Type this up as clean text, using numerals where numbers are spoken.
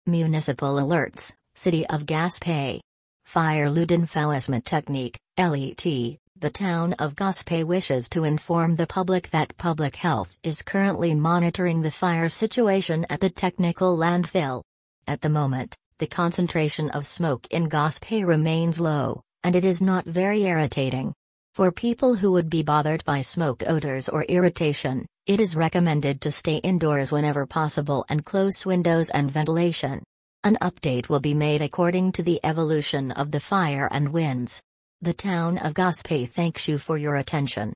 Municipal alerts, City of Gaspé. Fire Loot Enforcement Technique, LET. The town of Gaspé wishes to inform the public that public health is currently monitoring the fire situation at the technical landfill. At the moment, the concentration of smoke in Gaspé remains low, and it is not very irritating. For people who would be bothered by smoke odors or irritation, it is recommended to stay indoors whenever possible and close windows and ventilation. An update will be made according to the evolution of the fire and winds. The town of Gaspé thanks you for your attention.